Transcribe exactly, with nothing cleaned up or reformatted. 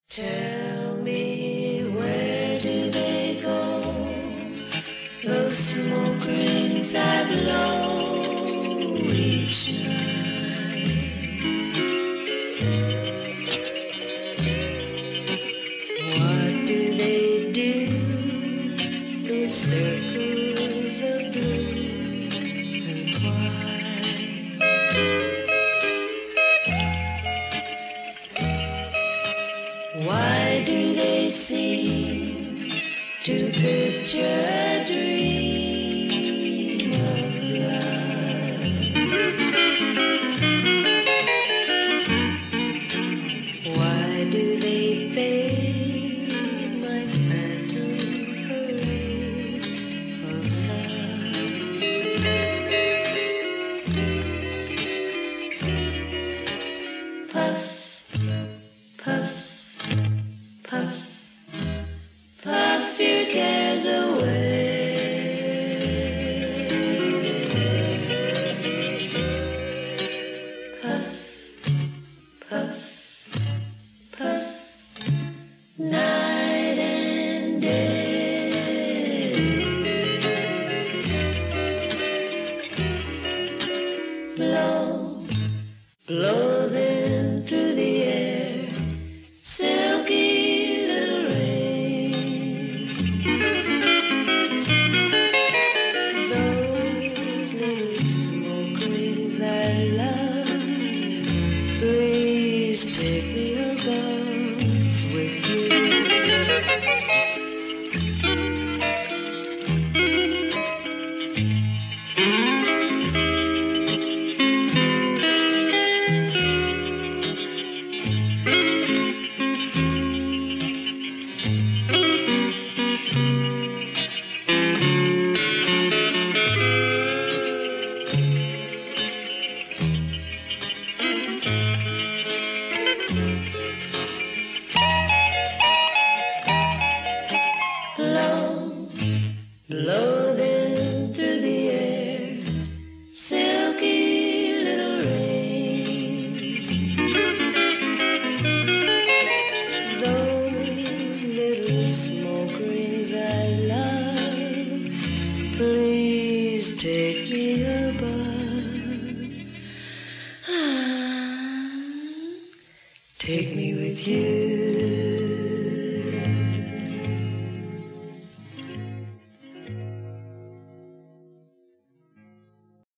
Tell me, where do they go? Those smoke rings I blow each night. What do they do? Those circles of blue and white. Why do they seem to picture a dream of love? Why do they fade, my phantom parade of love? Puff, puff, puff, puff your cares away. Puff, puff, puff, night and day. Blow, blow them through the air, silky little rain. Those little smoke rings I love, please take me above with you. Blow, blow them through the air, silky little rain. Those little smoke rings I love, please take me above. Ah, take me with you.